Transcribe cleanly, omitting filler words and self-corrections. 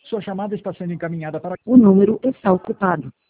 Sua chamada está sendo encaminhada para... O número está ocupado.